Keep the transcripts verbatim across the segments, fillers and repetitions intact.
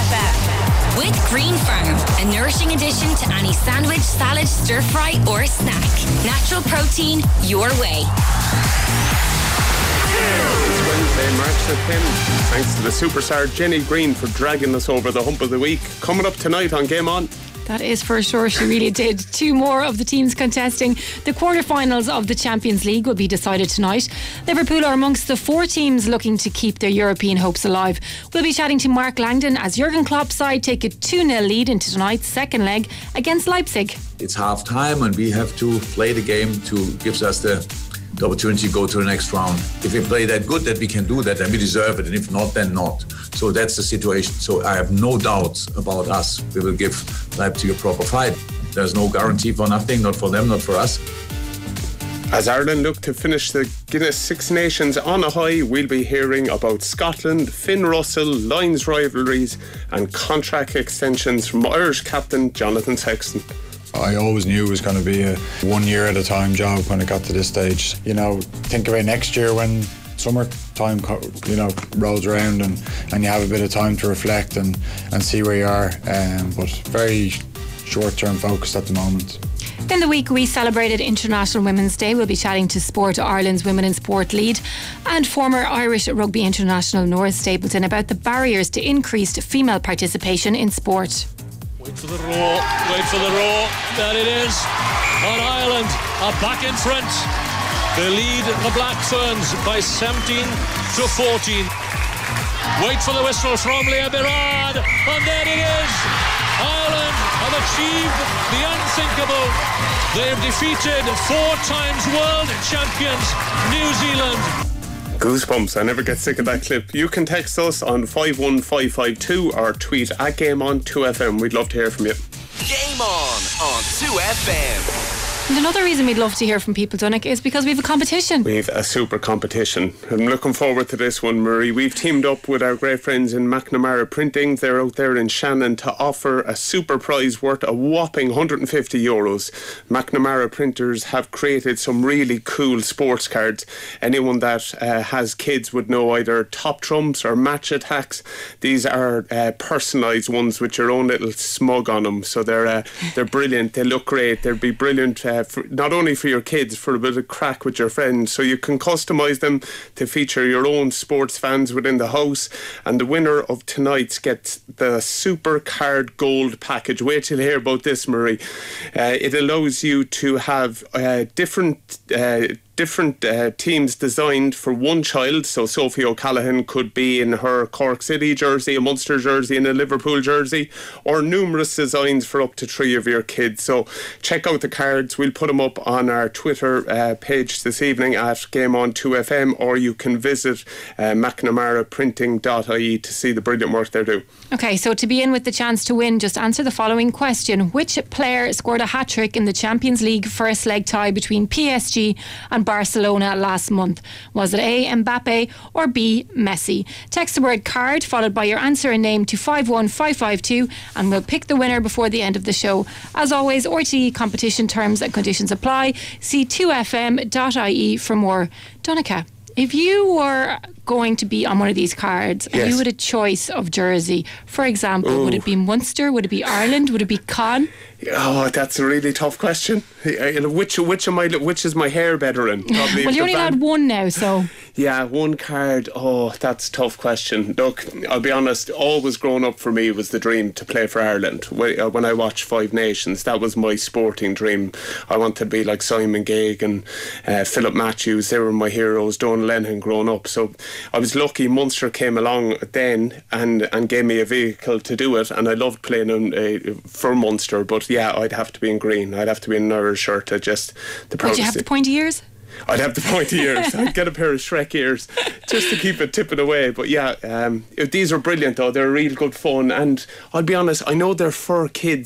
F M. With Green Farm, a nourishing addition to any sandwich, salad, stir fry or snack. Natural protein, your way. It's Wednesday, March the tenth. Thanks to the superstar Jenny Green for dragging us over the hump of the week. Coming up tonight on Game On. That is for sure, she really did. Two more of the teams contesting the quarterfinals of the Champions League will be decided tonight. Liverpool are amongst the four teams looking to keep their European hopes alive. We'll be chatting to Mark Langdon as Jurgen Klopp's side take a two nil lead into tonight's second leg against Leipzig. It's half time and we have to play the game to give us the the opportunity to go to the next round. If we play that good that we can do that, then we deserve it, and if not, then not. So that's the situation. So I have no doubts about us. We will give Leipzig a proper fight. There's no guarantee for nothing, not for them, not for us. As Ireland look to finish the Guinness Six Nations on a high, we'll be hearing about Scotland, Finn Russell, Lions rivalries and contract extensions from Irish captain Jonathan Sexton. I always knew it was going to be a one year at a time job when it got to this stage. You know, think about next year when summertime, you know, rolls around and, and you have a bit of time to reflect and, and see where you are. Um, but very short-term focused at the moment. In the week we celebrated International Women's Day. We'll be chatting to Sport Ireland's Women in Sport lead and former Irish Rugby International Nora Stapleton about the barriers to increased female participation in sport. Wait for the roar, wait for the roar. There it is. On Ireland are back in front. They lead the Black Ferns by seventeen to fourteen. Wait for the whistle from Leah Birard. And there it is. Ireland have achieved the unthinkable. They have defeated four times world champions New Zealand. Goosebumps, I never get sick of that clip. You can text us on five one five five two or tweet at Game On two F M. We'd love to hear from you. Game On on two F M. And another reason we'd love to hear from people, Donnacha, is because we have a competition. We have a super competition. I'm looking forward to this one, Marie. We've teamed up with our great friends in McNamara Printing. They're out there in Shannon to offer a super prize worth a whopping one hundred fifty euros. McNamara Printers have created some really cool sports cards. Anyone that uh, has kids would know either Top Trumps or Match Attacks. These are uh, personalised ones with your own little smug on them. So they're uh, they're brilliant. They look great. They'll be brilliant uh, for, not only for your kids, for a bit of crack with your friends. So you can customise them to feature your own sports fans within the house. And the winner of tonight's gets the Super Card Gold package. Wait till you hear about this, Marie. Uh, it allows you to have uh, different uh, different uh, teams designed for one child. So Sophie O'Callaghan could be in her Cork City jersey, a Munster jersey and a Liverpool jersey, or numerous designs for up to three of your kids. So check out the cards. We'll put them up on our Twitter uh, page this evening at Game On two F M, or you can visit uh, mcnamara printing dot I E to see the brilliant work they're doing. Okay, so to be in with the chance to win, just answer the following question. Which player scored a hat-trick in the Champions League first leg tie between P S G and Barcelona last month? Was it A, Mbappe, or B, Messi? Text the word card followed by your answer and name to five one five five two and we'll pick the winner before the end of the show. As always, R T E competition terms and conditions apply. See two F M dot I E for more. Donnacha, if you were going to be on one of these cards and yes. you had a choice of jersey, for example, Ooh. would it be Munster, would it be Ireland, would it be Con? Oh, that's a really tough question. Which which am I? Which is my hair better in? Probably well, you only band- had one now, so yeah, one card. Oh, that's a tough question. Look, I'll be honest. Always growing up for me was the dream to play for Ireland. When I watched Five Nations, that was my sporting dream. I wanted to be like Simon Gegg and uh, Philip Matthews. They were my heroes. Donal Lennon growing up. So I was lucky Munster came along then and and gave me a vehicle to do it, and I loved playing on, uh, for Munster. But yeah, I'd have to be in green. I'd have to be in an Irish shirt. I just the would you have the pointy ears? I'd have the pointy ears. I'd get a pair of Shrek ears just to keep it tipping away. But yeah, um, these are brilliant though. They're real good fun, and I'll be honest, I know they're for kids,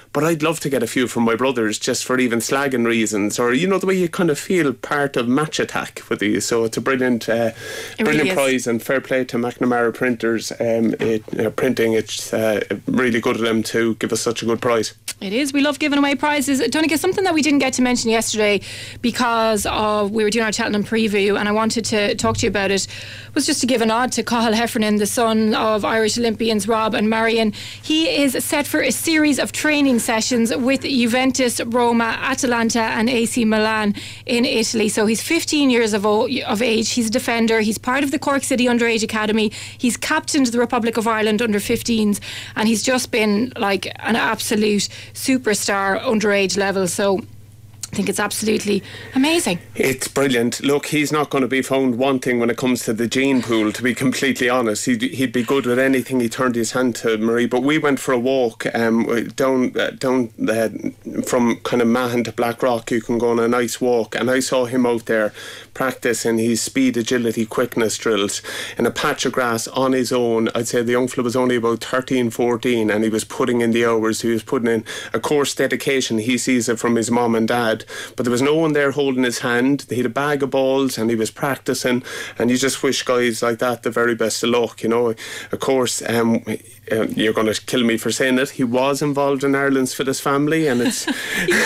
but I'd love to get a few from my brothers just for even slagging reasons, or you know, the way you kind of feel part of Match Attack with these. So it's a brilliant uh, brilliant really prize, and fair play to McNamara Printers um, it, uh, printing. It's uh, really good of them to give us such a good prize. It is. We love giving away prizes. Donegal, something that we didn't get to mention yesterday because of we were doing our Cheltenham preview, and I wanted to talk to you about it, was just to give a nod to Cathal Heffernan, the son of Irish Olympians Rob and Marion. He is set for a series of training sessions with Juventus, Roma, Atalanta and A C Milan in Italy. So he's fifteen years of, o- of age. He's a defender. He's part of the Cork City Underage Academy. He's captained the Republic of Ireland under fifteens, and he's just been like an absolute superstar underage level. So I think it's absolutely amazing. It's brilliant. Look, he's not going to be found wanting when it comes to the gene pool, to be completely honest. He'd, he'd be good with anything he turned his hand to, Marie. But we went for a walk um, down uh, down uh, from kind of Mahon to Blackrock. You can go on a nice walk, and I saw him out there practicing his speed, agility, quickness drills in a patch of grass on his own. I'd say the young fella was only about thirteen, fourteen, and he was putting in the hours. He was putting in a course dedication. He sees it from his mum and dad. But there was no one there holding his hand. He had a bag of balls and he was practicing, and you just wish guys like that the very best of luck, you know. Of course, um, uh, you're going to kill me for saying it, he was involved in Ireland's Fittest Family, and it's yeah,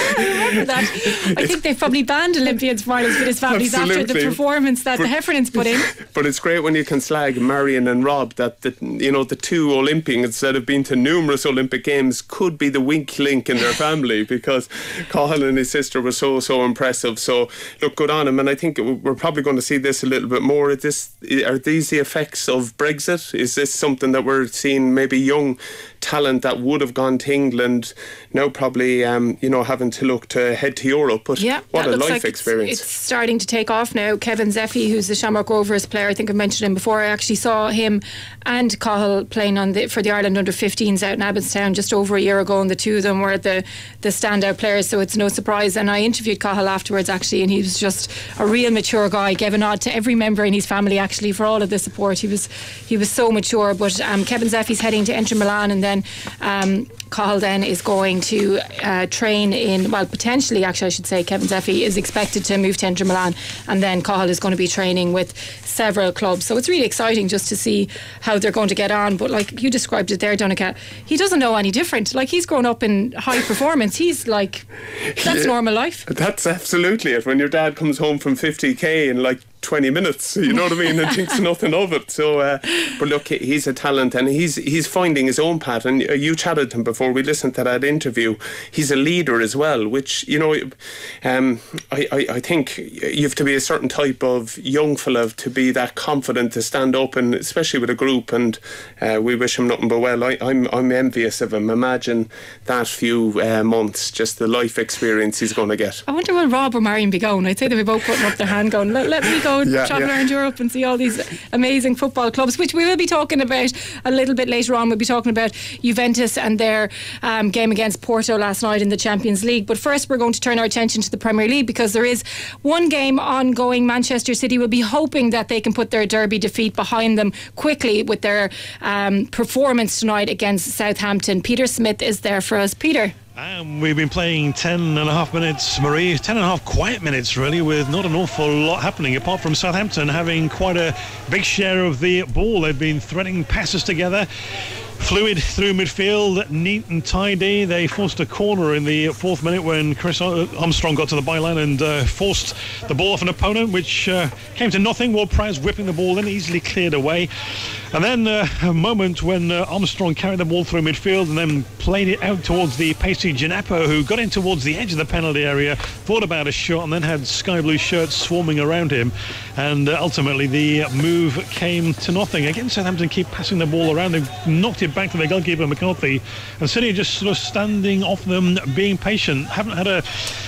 I remember that. I think they've probably banned Olympians from Ireland's Fittest Families after the performance that but, the Heffernans put in. But it's great when you can slag Marion and Rob, that the, you know, the two Olympians that have been to numerous Olympic Games could be the weak link in their family, because Cathal and his sister was so so impressive. So look, good on him, and I think we're probably going to see this a little bit more. Are this are these the effects of Brexit? Is this something that we're seeing, maybe young talent that would have gone to England now probably um, you know, having to look to head to Europe? But yeah, what a life like experience. It's, it's starting to take off now. Kevin Zeffy, who's the Shamrock Rovers player, I think I mentioned him before. I actually saw him and Cathal playing on the, for the Ireland under fifteens out in Abbottstown just over a year ago, and the two of them were the, the standout players, so it's no surprise. And I interviewed Cathal afterwards actually, and he was just a real mature guy. Gave a nod to every member in his family actually for all of the support. He was he was so mature. But um, Kevin Zeffy's heading to Inter Milan, and then um, Cathal then is going to uh, train in, well, potentially actually I should say Kevin Zeffy is expected to move to Inter Milan, and then Cathal is going to be training with several clubs. So it's really exciting just to see how they're going to get on. But like you described it there, Donncha, he doesn't know any different. Like, he's grown up in high performance. He's like, that's yeah, normal life. That's absolutely it. When your dad comes home from fifty k in like twenty minutes, you know what I mean, and thinks nothing of it. So uh, but look, he's a talent, and he's he's finding his own path. And you chatted to him before we listened to that interview. He's a leader as well, which, you know, um, I, I, I think you have to be a certain type of young fella to be that confident to stand up, and especially with a group. And uh, we wish him nothing but well. I, I'm I'm envious of him. Imagine that few uh, months, just the life experience he's going to get. I wonder will Rob or Marion be going? I'd say they'd be both putting up their hand going, let, let me go yeah, travel yeah. around Europe and see all these amazing football clubs, which we will be talking about a little bit later on. We'll be talking about Juventus and their um, game against Porto last night in the Champions League. But first we're going to turn our attention to the Premier League, because there is one game ongoing. Manchester City will be hoping that they can put their derby defeat behind them quickly with their um, performance tonight against Southampton. Peter Smith is there for us. Peter. Um, we've been playing ten and a half minutes, Marie, ten and a half quiet minutes really, with not an awful lot happening apart from Southampton having quite a big share of the ball. They've been threading passes together, fluid through midfield, neat and tidy. They forced a corner in the fourth minute when Chris Armstrong got to the byline and uh, forced the ball off an opponent, which uh, came to nothing. Ward-Prowse whipping the ball in, easily cleared away. And then uh, a moment when uh, Armstrong carried the ball through midfield and then played it out towards the pacey Ginappo, who got in towards the edge of the penalty area, thought about a shot, and then had sky blue shirts swarming around him. And uh, ultimately the move came to nothing. Again, Southampton keep passing the ball around. They've knocked it back to their goalkeeper, McCarthy. And City just sort of standing off them, being patient. Haven't had a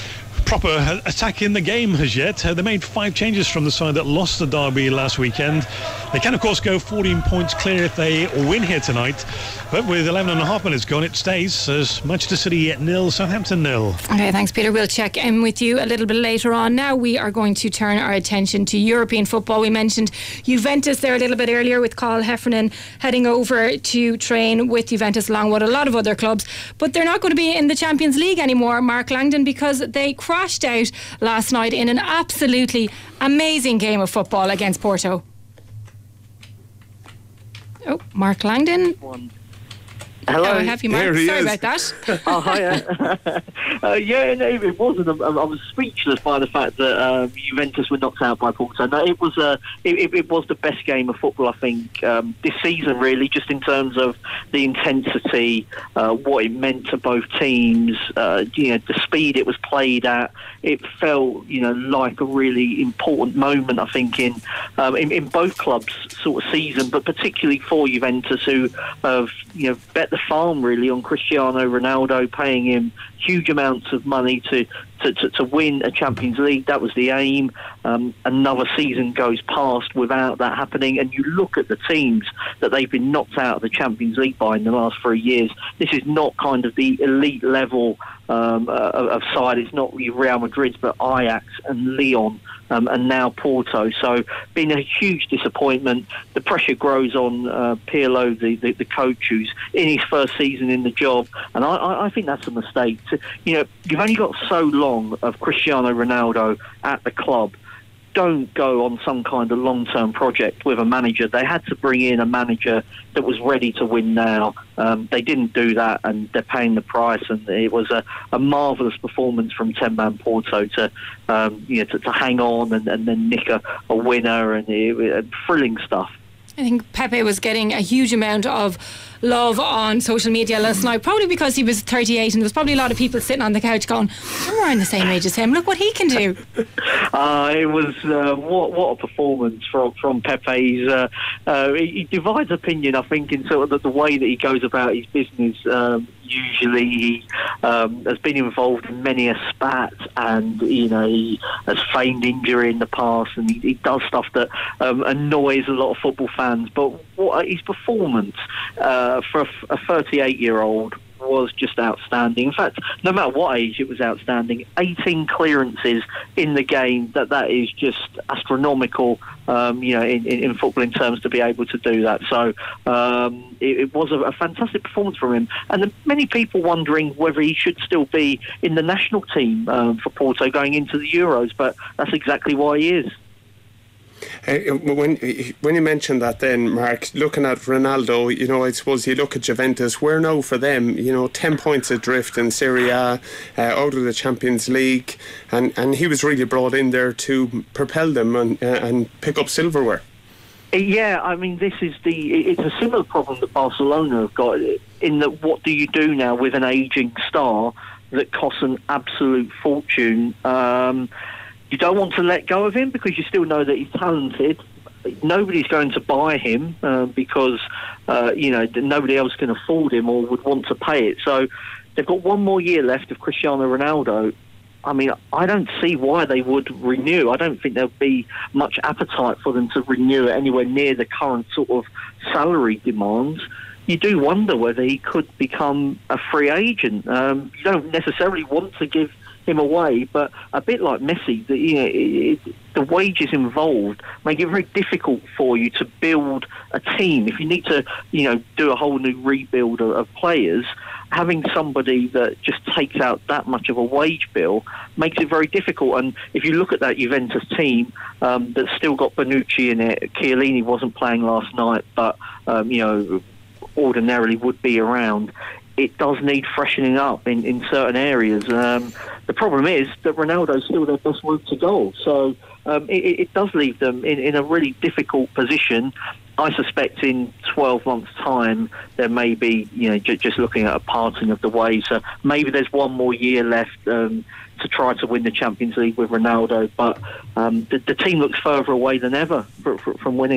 proper attack in the game as yet. Uh, they made five changes from the side that lost the derby last weekend. They can, of course, go fourteen points clear if they win here tonight. But with eleven and a half minutes gone, it stays as Manchester City nil, Southampton nil. Okay, thanks, Peter. We'll check in with you a little bit later on. Now we are going to turn our attention to European football. We mentioned Juventus there a little bit earlier with Carl Heffernan heading over to train with Juventus along with a lot of other clubs. But they're not going to be in the Champions League anymore, Mark Langdon, because they crashed out last night in an absolutely amazing game of football against Porto. Oh, Mark Langdon. One. Hello. Oh, I have you, Mark. Sorry is. about that. Oh, hi. Uh, uh, yeah, no, it wasn't. I, I was speechless by the fact that um, Juventus were knocked out by Porto. No, it was. Uh, it, it was the best game of football, I think, um, this season. Really, just in terms of the intensity, uh, what it meant to both teams. Uh, you know, the speed it was played at. It felt, you know, like a really important moment, I think, in um, in, in both clubs' sort of season, but particularly for Juventus, who have, you know, bet the farm really on Cristiano Ronaldo, paying him huge amounts of money to, to, to, to win a Champions League. That was the aim. Um, another season goes past without that happening, and you look at the teams that they've been knocked out of the Champions League by in the last three years. This is not kind of the elite level um, uh, of side. It's not Real Madrid, but Ajax and Lyon. Um, and now Porto. So been a huge disappointment. The pressure grows on uh, Pirlo, the, the, the coach, who's in his first season in the job, and I, I think that's a mistake. You know, you've only got so long of Cristiano Ronaldo at the club. Don't go on some kind of long-term project with a manager. They had to bring in a manager that was ready to win now. Um, they didn't do that, and they're paying the price. And it was a, a marvellous performance from ten-man Porto to, um, you know, to, to hang on and, and then nick a, a winner, and it, it, thrilling stuff. I think Pepe was getting a huge amount of love on social media last night, probably because he was thirty-eight, and there was probably a lot of people sitting on the couch going, we're around the same age as him, look what he can do. Uh, it was uh, what what a performance from from Pepe. He's, uh, uh, he, he divides opinion, I think, in sort of the, the way that he goes about his business. Um, usually he um, has been involved in many a spat, and you know, he has feigned injury in the past, and he, he does stuff that um, annoys a lot of football fans. But what his performance uh, for a thirty-eight year old was just outstanding. In fact, no matter what age, it was outstanding. eighteen clearances in the game. That that is just astronomical, um, you know, in, in, in football in terms to be able to do that. So um, it, it was a, a fantastic performance from him. And there are many people wondering whether he should still be in the national team um, for Porto going into the Euros, but that's exactly why he is. Uh, when when you mentioned that then, Mark, looking at Ronaldo, you know, I suppose you look at Juventus, where now for them, you know, ten points adrift in Serie A, uh, out of the Champions League, and, and he was really brought in there to propel them and, uh, and pick up silverware. Yeah, I mean, this is the, it's a similar problem that Barcelona have got, in that what do you do now with an ageing star that costs an absolute fortune? Um You don't want to let go of him because you still know that he's talented. Nobody's going to buy him uh, because, uh, you know, nobody else can afford him or would want to pay it. So they've got one more year left of Cristiano Ronaldo. I mean, I don't see why they would renew. I don't think there'll be much appetite for them to renew it anywhere near the current sort of salary demands. You do wonder whether he could become a free agent. Um, you don't necessarily want to give him away, but a bit like Messi, the, you know, it, it, the wages involved make it very difficult for you to build a team. If you need to, you know, do a whole new rebuild of, of players, having somebody that just takes out that much of a wage bill makes it very difficult. And if you look at that Juventus team um, that's still got Bonucci in it, Chiellini wasn't playing last night, but um, you know, ordinarily would be around. It does need freshening up in, in certain areas. Um, the problem is that Ronaldo's still their best route to goal. So um, it, it does leave them in, in a really difficult position. I suspect in twelve months' time, there may be, you know, j- just looking at a parting of the ways. So maybe there's one more year left um, to try to win the Champions League with Ronaldo. But um, the, the team looks further away than ever for, for, from winning it.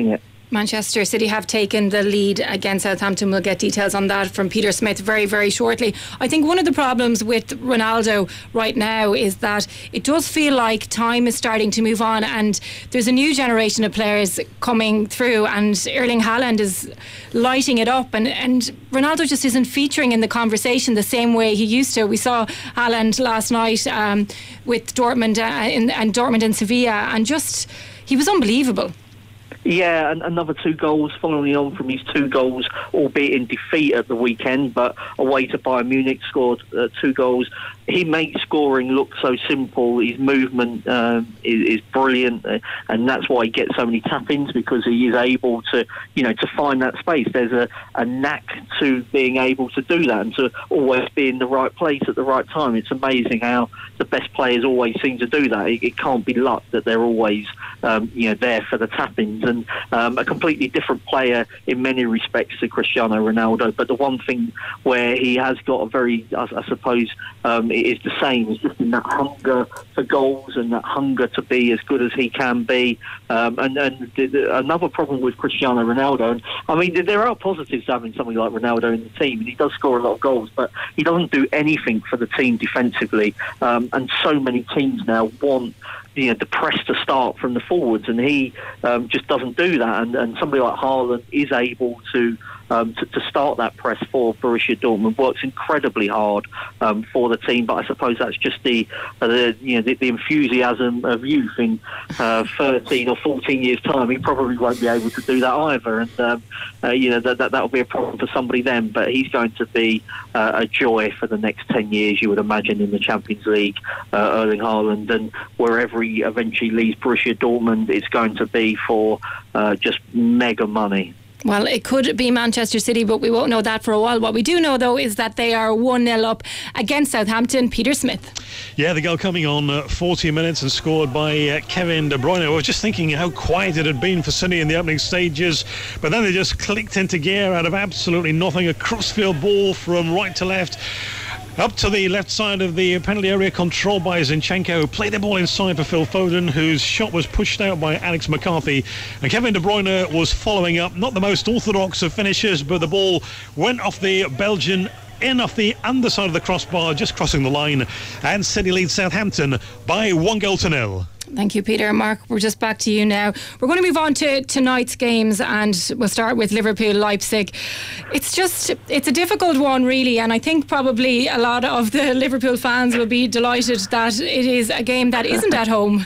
Manchester City have taken the lead against Southampton. We'll get details on that from Peter Smith very, very shortly. I think one of the problems with Ronaldo right now is that it does feel like time is starting to move on, and there's a new generation of players coming through, and Erling Haaland is lighting it up, and, and Ronaldo just isn't featuring in the conversation the same way he used to. We saw Haaland last night um, with Dortmund uh, in, and Dortmund and Sevilla, and just he was unbelievable. Yeah, and another two goals following on from his two goals, albeit in defeat at the weekend, but away to Bayern Munich, scored uh, two goals. He makes scoring look so simple. His movement um, is, is brilliant, uh, and that's why he gets so many tap-ins, because he is able to, you know, to find that space. There's a, a knack to being able to do that and to always be in the right place at the right time. It's amazing how the best players always seem to do that. It, it can't be luck that they're always, um, you know, there for the tap-ins. And um, a completely different player in many respects to Cristiano Ronaldo. But the one thing where he has got a very, I, I suppose, um, is the same. It's just in that hunger for goals and that hunger to be as good as he can be. Um, and and the, the, another problem with Cristiano Ronaldo, and I mean, there are positives to having somebody like Ronaldo in the team, and he does score a lot of goals, but he doesn't do anything for the team defensively. Um, and so many teams now want, you know, the press to start from the forwards, and he um, just doesn't do that. And, and somebody like Haaland is able to, um, to to start that press for Borussia Dortmund. Works incredibly hard um, for the team, but I suppose that's just the, uh, the you know the, the enthusiasm of youth. In uh, thirteen or fourteen years' time, he probably won't be able to do that either, and um, uh, you know that that that'll be a problem for somebody then. But he's going to be uh, a joy for the next ten years, you would imagine, in the Champions League, uh, Erling Haaland, and wherever he eventually leaves Borussia Dortmund, it's going to be for uh, just mega money. Well, it could be Manchester City, but we won't know that for a while. What we do know, though, is that they are one nil up against Southampton. Peter Smith. Yeah, the goal coming on uh, forty minutes and scored by uh, Kevin De Bruyne. I was just thinking how quiet it had been for City in the opening stages, but then they just clicked into gear out of absolutely nothing. A crossfield ball from right to left, up to the left side of the penalty area, controlled by Zinchenko, who played the ball inside for Phil Foden, whose shot was pushed out by Alex McCarthy. And Kevin De Bruyne was following up. Not the most orthodox of finishes, but the ball went off the Belgian, in off the underside of the crossbar, just crossing the line. And City leads Southampton by one goal to nil. Thank you, Peter. Mark, we're just back to you now. We're going to move on to tonight's games, and we'll start with Liverpool-Leipzig. It's just, it's a difficult one, really, and I think probably a lot of the Liverpool fans will be delighted that it is a game that isn't at home.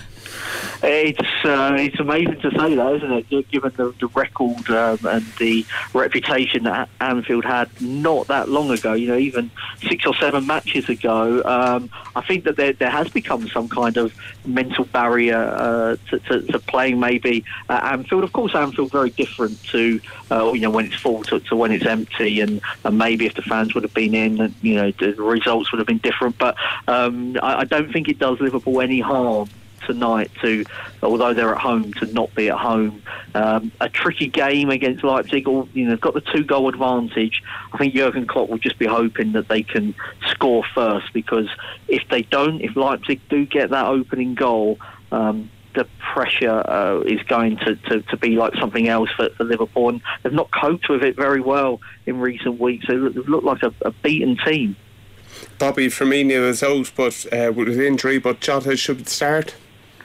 It's uh, it's amazing to say that, isn't it? Given the, the record um, and the reputation that Anfield had not that long ago, you know, even six or seven matches ago, um, I think that there, there has become some kind of mental barrier uh, to, to, to playing maybe at Anfield. Of course, Anfield very different to uh, you know when it's full to, to when it's empty, and, and maybe if the fans would have been in, you know, the results would have been different. But um, I, I don't think it does Liverpool any harm tonight to, although they're at home, to not be at home. Um, a tricky game against Leipzig. Or, you know, they've got the two goal advantage. I think Jurgen Klopp will just be hoping that they can score first, because if they don't, if Leipzig do get that opening goal, um, the pressure uh, is going to, to, to be like something else for, for Liverpool, and they've not coped with it very well in recent weeks. They look, they look like a, a beaten team. Bobby Firmino is out, but uh, with injury, but Jota should start.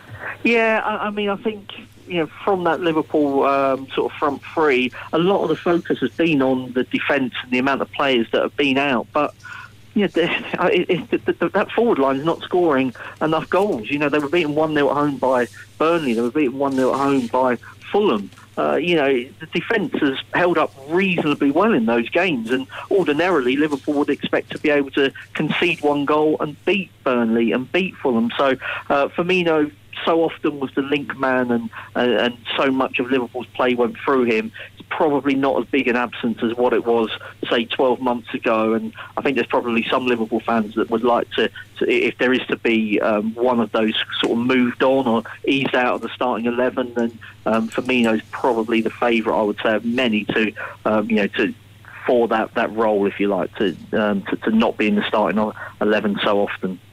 Yeah, I, I mean, I think, you know, from that Liverpool um, sort of front three, a lot of the focus has been on the defence and the amount of players that have been out. But you know, it, it, it, it, that forward line is not scoring enough goals. You know, they were beaten one nil at home by Burnley. They were beaten one nil at home by Fulham. Uh, you know, the defence has held up reasonably well in those games, and ordinarily Liverpool would expect to be able to concede one goal and beat Burnley and beat Fulham. So uh, Firmino so often was the link man, and uh, and so much of Liverpool's play went through him. It's probably not as big an absence as what it was, say, twelve months ago. And I think there's probably some Liverpool fans that would like to, to if there is to be um, one of those sort of moved on or eased out of the starting eleven, then um, Firmino's probably the favourite, I would say, of many to, um, you know, to for that, that role, if you like, to, um, to to not be in the starting eleven so often.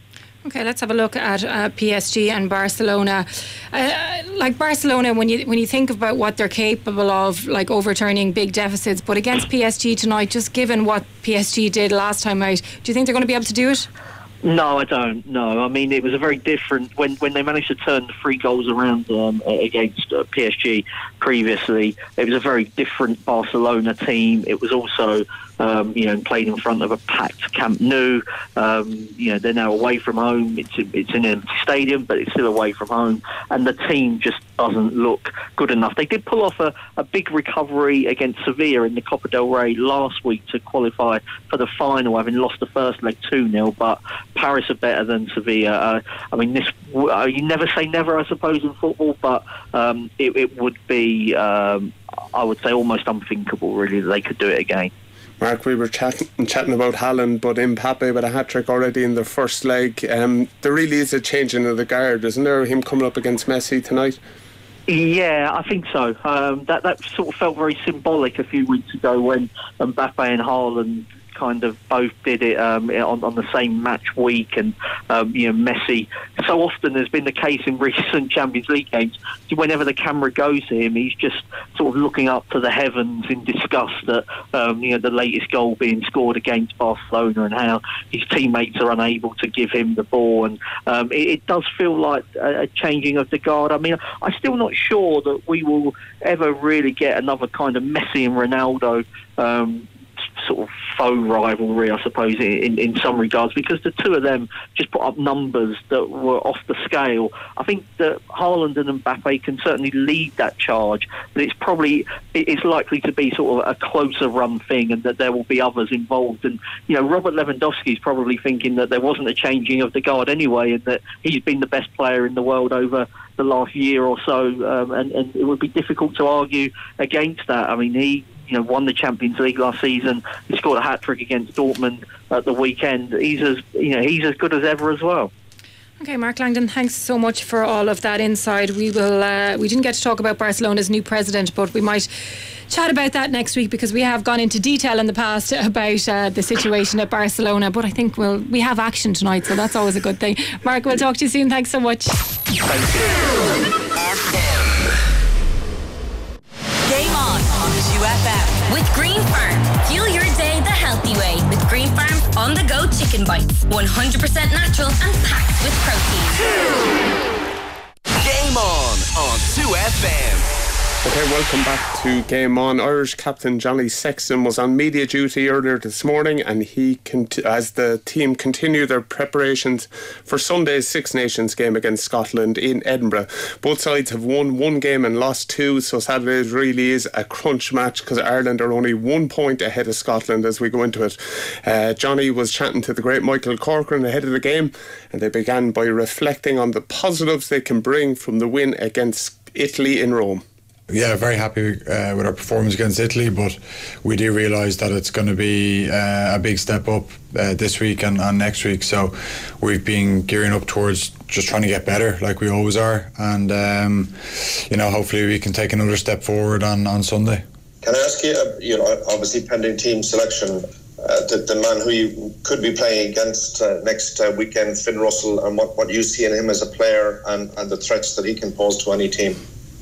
Okay, let's have a look at uh, P S G and Barcelona. Uh, like Barcelona, when you when you think about what they're capable of, like overturning big deficits, but against P S G tonight, just given what P S G did last time out, do you think they're going to be able to do it? No, I don't. No, I mean, it was a very different when when they managed to turn the three goals around um, against uh, P S G previously. It was a very different Barcelona team. It was also um, you know played in front of a packed Camp Nou. Um, you know they're now away from home. It's it's in a stadium, but it's still away from home, and the team just doesn't look good enough. They did pull off a, a big recovery against Sevilla in the Copa del Rey last week to qualify for the final, having lost the first leg two nil, but Paris are better than Sevilla. Uh, I mean, this uh, you never say never, I suppose, in football, but um, it, it would be, um, I would say, almost unthinkable, really, that they could do it again. Mark, we were chatting, chatting about Haaland, but Mbappe with a hat-trick already in the first leg. Um, there really is a changing of the guard, isn't there? Him coming up against Messi tonight. Yeah, I think so. Um, that that sort of felt very symbolic a few weeks ago when Mbappe and Haaland kind of both did it um, on, on the same match week, and um, you know Messi. So often has been the case in recent Champions League games. Whenever the camera goes to him, he's just sort of looking up to the heavens in disgust at um, you know the latest goal being scored against Barcelona and how his teammates are unable to give him the ball. And um, it, it does feel like a, a changing of the guard. I mean, I'm still not sure that we will ever really get another kind of Messi and Ronaldo Um, sort of faux rivalry, I suppose, in, in some regards, because the two of them just put up numbers that were off the scale. I think that Haaland and Mbappe can certainly lead that charge, but it's probably it's likely to be sort of a closer run thing, and that there will be others involved. And you know, Robert Lewandowski is probably thinking that there wasn't a changing of the guard anyway, and that he's been the best player in the world over the last year or so, um, and, and it would be difficult to argue against that. I mean, he you know, won the Champions League last season. He scored a hat-trick against Dortmund at the weekend. He's as you know, he's as good as ever as well. Okay, Mark Langdon, thanks so much for all of that insight. We will. Uh, we didn't get to talk about Barcelona's new president, but we might chat about that next week, because we have gone into detail in the past about uh, the situation at Barcelona. But I think we'll we have action tonight, so that's always a good thing. Mark, we'll talk to you soon. Thanks so much. Thank you. Game on on two F M with Green Farm. Fuel your day the healthy way with Green Farm on the go chicken bites. one hundred percent natural and packed with protein. Game on on two F M. Okay, welcome back to Game On. Irish captain Johnny Sexton was on media duty earlier this morning, and he, cont- as the team continue their preparations for Sunday's Six Nations game against Scotland in Edinburgh. Both sides have won one game and lost two, so Saturday really is a crunch match, because Ireland are only one point ahead of Scotland as we go into it. Uh, Johnny was chatting to the great Michael Corcoran ahead of the game, and they began by reflecting on the positives they can bring from the win against Italy in Rome. Yeah, very happy uh, with our performance against Italy, but we do realise that it's going to be uh, a big step up uh, this week and, and next week. So we've been gearing up towards just trying to get better, like we always are, and um, you know, hopefully we can take another step forward on, on Sunday. Can I ask you, uh, you know, obviously pending team selection, uh, the, the man who you could be playing against uh, next uh, weekend, Finn Russell, and what, what you see in him as a player, and, and the threats that he can pose to any team?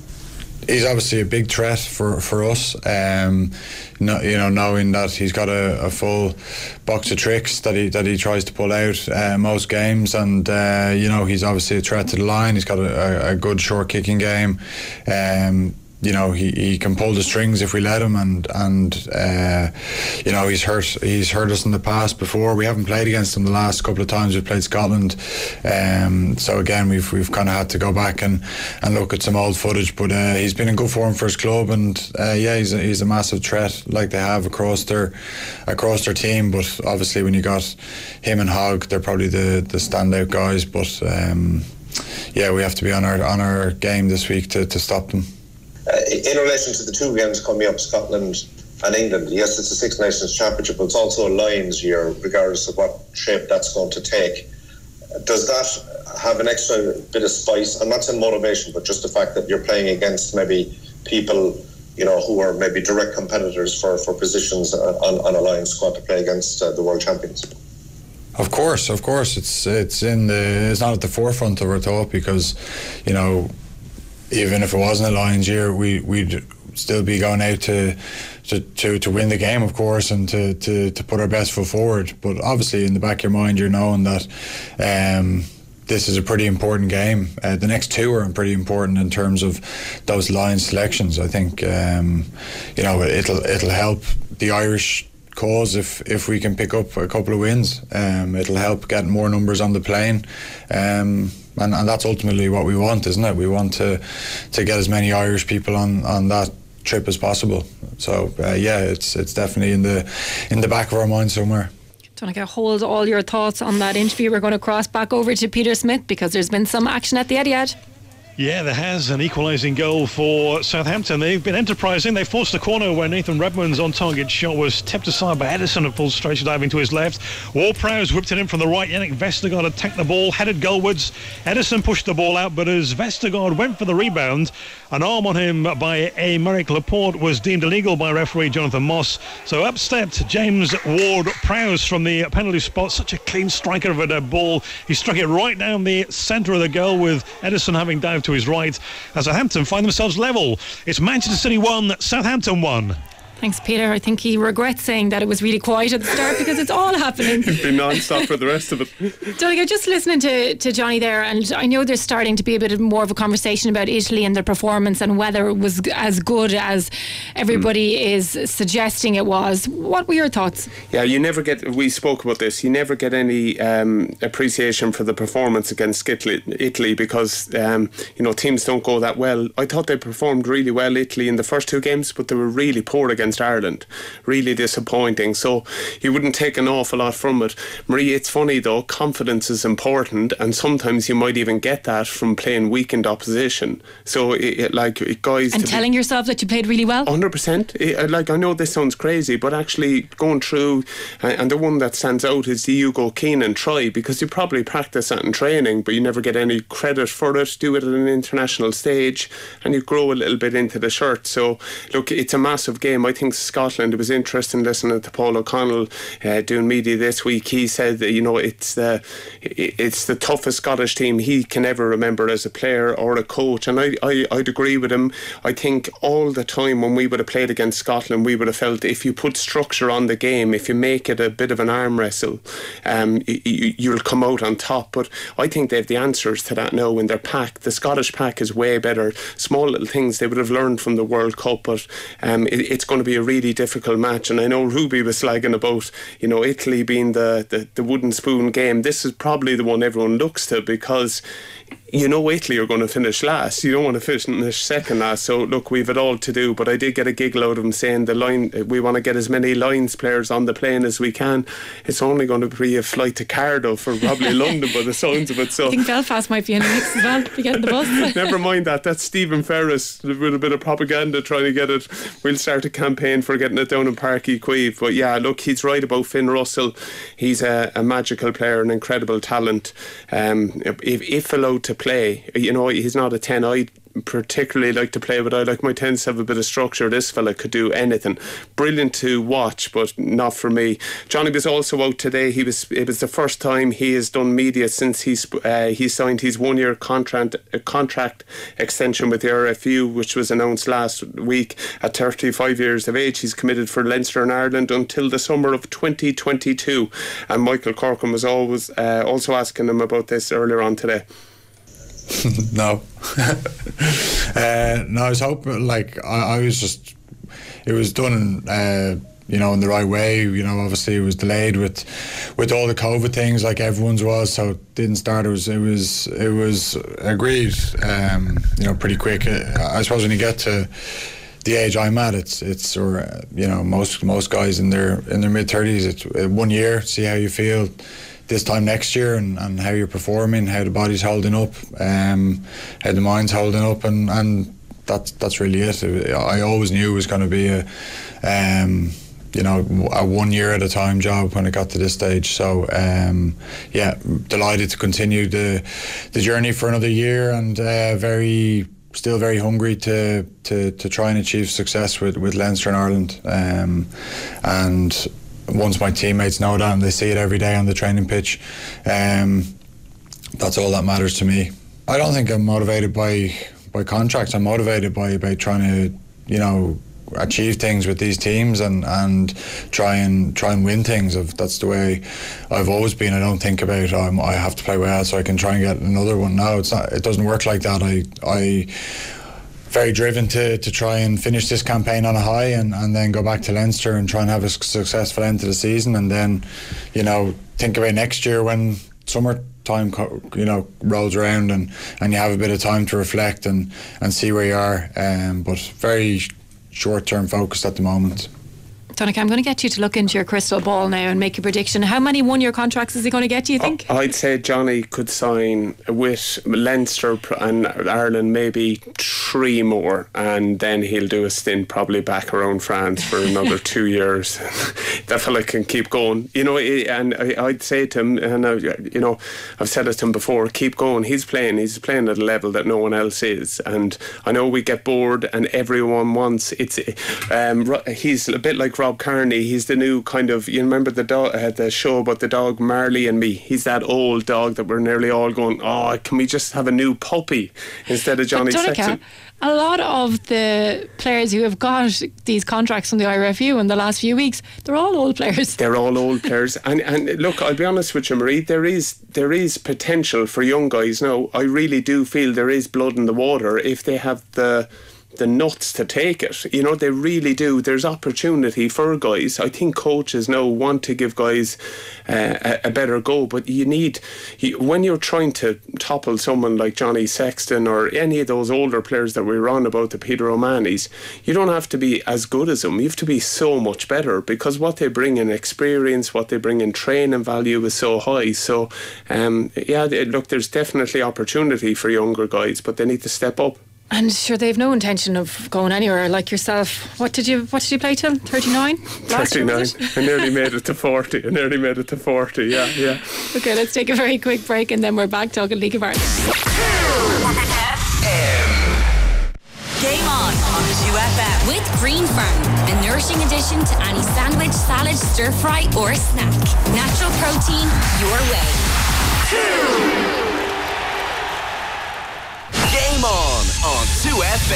He's obviously a big threat for, for us, um, no, you know, knowing that he's got a, a full box of tricks that he that he tries to pull out uh, most games, and uh, you know, he's obviously a threat to the line. He's got a, a good short kicking game. Um, you know, he, he can pull the strings if we let him, and and uh, you know, he's hurt he's hurt us in the past before. We haven't played against him the last couple of times we've played Scotland, um, so again we've we've kind of had to go back and, and look at some old footage. But uh, he's been in good form for his club, and uh, yeah, he's a, he's a massive threat like they have across their across their team. But obviously when you got him and Hogg, they're probably the the standout guys. But um, yeah, we have to be on our on our game this week to, to stop them. Uh, in relation to the two games coming up, Scotland and England, yes, it's a Six Nations Championship, but it's also a Lions year, regardless of what shape that's going to take. Does that have an extra bit of spice? I'm not saying motivation, but just the fact that you're playing against maybe people, you know, who are maybe direct competitors for, for positions on, on a Lions squad to play against uh, the world champions. Of course, of course, it's it's in the it's not at the forefront of our thought because, you know, even if it wasn't a Lions year, we we'd still be going out to to, to, to win the game, of course, and to, to, to put our best foot forward. But obviously, in the back of your mind, you're knowing that um, this is a pretty important game. Uh, the next two are pretty important in terms of those Lions selections. I think um, you know it'll it'll help the Irish cause if if we can pick up a couple of wins. Um, it'll help get more numbers on the plane, um, and, and that's ultimately what we want, isn't it? We want to to get as many Irish people on, on that trip as possible. So uh, yeah, it's it's definitely in the in the back of our mind somewhere. Do you want to hold all your thoughts on that interview? We're going to cross back over to Peter Smith because there's been some action at the Etihad. Yeah, there has an equalising goal for Southampton. They've been enterprising. They forced a corner where Nathan Redmond's on-target shot was tipped aside by Edison and pulled straight diving to his left. Ward-Prowse whipped it in from the right. Yannick Vestergaard attacked the ball, headed goalwards. Edison pushed the ball out, but as Vestergaard went for the rebound, an arm on him by Aymeric Laporte was deemed illegal by referee Jonathan Moss. So up stepped James Ward-Prowse from the penalty spot. Such a clean striker of a ball. He struck it right down the centre of the goal with Edison having dived to his right as Southampton find themselves level. It's Manchester City one, Southampton one. Thanks, Peter. I think he regrets saying that it was really quiet at the start because it's all happening. It'd be non-stop for the rest of it. Donegal, just listening to, to Johnny there, and I know there's starting to be a bit more of a conversation about Italy and their performance and whether it was as good as everybody mm. is suggesting it was. What were your thoughts? Yeah, you never get, we spoke about this, you never get any um, appreciation for the performance against Italy, Italy because, um, you know, teams don't go that well. I thought they performed really well, Italy, in the first two games, but they were really poor against Ireland. Really disappointing. So you wouldn't take an awful lot from it. Marie, it's funny though, confidence is important, and sometimes you might even get that from playing weakened opposition. So it, it, like it, guys, and telling be, yourself that you played really well. one hundred percent. It, like I know this sounds crazy, but actually going through, uh, and the one that stands out is the Hugo Keenan try, because you probably practice that in training, but you never get any credit for it. Do it at an international stage, and you grow a little bit into the shirt. So look, it's a massive game. I think Scotland, it was interesting listening to Paul O'Connell uh, doing media this week. He said that, you know, it's the it's the toughest Scottish team he can ever remember as a player or a coach, and I, I, I'd agree with him. I think all the time when we would have played against Scotland, we would have felt if you put structure on the game, if you make it a bit of an arm wrestle, um, you, you'll come out on top. But I think they have the answers to that now in their pack. The Scottish pack is way better. Small little things they would have learned from the World Cup, but um, it, it's going to be a really difficult match. And I know Ruby was slagging about, you know, Italy being the, the, the wooden spoon game. This is probably the one everyone looks to, because you know Italy are going to finish last. You don't want to finish second last. So look, we've it all to do. But I did get a giggle out of him saying the line, we want to get as many Lions players on the plane as we can. It's only going to be a flight to Cardiff or probably London by the sounds of it. So I think Belfast might be in the mix as well if you get the bus. Never mind that. That's Stephen Ferris with a bit of propaganda trying to get it. We'll start a campaign for getting it down in Páirc Uí Chaoimh. But yeah, look, he's right about Finn Russell. He's a, a magical player, an incredible talent. Um, if, if allowed to play, you know, he's not a ten. I particularly like to play, but I like my tens to have a bit of structure. This fella could do anything. Brilliant to watch, but not for me. Johnny was also out today. He was. It was the first time he has done media since he's uh, he signed his one-year contract uh, contract extension with the R F U, which was announced last week. At thirty-five years of age, he's committed for Leinster and Ireland until the summer of twenty twenty-two. And Michael Corcoran was always uh, also asking him about this earlier on today. no uh, no I was hoping, like I, I was just it was done uh, you know in the right way. You know, obviously it was delayed with with all the COVID things, like everyone's was, so it didn't start. It was it was it was agreed um, you know pretty quick. I suppose when you get to the age I'm at, it's it's or uh, you know most most guys in their in their mid thirties, it's uh, one year, see how you feel this time next year, and, and how you're performing, how the body's holding up, um, how the mind's holding up, and, and that's that's really it. I always knew it was going to be a um, you know a one year at a time job when it got to this stage. So um, yeah, delighted to continue the the journey for another year, and uh, very still very hungry to, to, to try and achieve success with, with Leinster and Ireland, um, and once my teammates know that and they see it every day on the training pitch, um, that's all that matters to me. I don't think I'm motivated by by contracts. I'm motivated by, by trying to, you know, achieve things with these teams and, and try and try and win things. That's the way I've always been. I don't think about um, I have to play well so I can try and get another one. No, it's not. It doesn't work like that. I I very driven to, to try and finish this campaign on a high and, and then go back to Leinster and try and have a successful end to the season, and then, you know, think about next year when summertime, you know, rolls around and, and you have a bit of time to reflect and, and see where you are. Um, but very short-term focused at the moment. Donncha, I'm going to get you to look into your crystal ball now and make a prediction. How many one-year contracts is he going to get, do you think? I'd say Johnny could sign with Leinster and Ireland maybe three more, and then he'll do a stint probably back around France for another two years. That fella can keep going. You know, and I'd say to him, and I, you know, I've said it to him before, keep going. He's playing, he's playing at a level that no one else is. And I know we get bored and everyone wants, it's, um, he's a bit like Rob Kearney. He's the new kind of, you remember the dog, uh, the show about the dog Marley and Me? He's that old dog that we're nearly all going, oh, can we just have a new puppy instead of Johnny Sexton? A lot of the players who have got these contracts from the I R F U in the last few weeks, they're all old players. They're all old players. And and look, I'll be honest with you, Marie, there is there is potential for young guys now. I really do feel there is blood in the water if they have the the nuts to take it. You know, they really do. There's opportunity for guys. I think coaches now want to give guys uh, a, a better go, but you need, you, when you're trying to topple someone like Johnny Sexton or any of those older players that we were on about, the Peter O'Mahony's, you don't have to be as good as them. You have to be so much better, because what they bring in experience, what they bring in training value is so high. So um, yeah, look, there's definitely opportunity for younger guys, but they need to step up. And sure, they've no intention of going anywhere. Like yourself, what did you what did you play till? thirty-nine? thirty-nine. I nearly made it to forty. I nearly made it to forty. Yeah, yeah. Okay, let's take a very quick break and then we're back talking League of Ireland. Game on on two F M with Green Farm, the nourishing addition to any sandwich, salad, stir fry, or snack. Natural protein your way. Game on on two F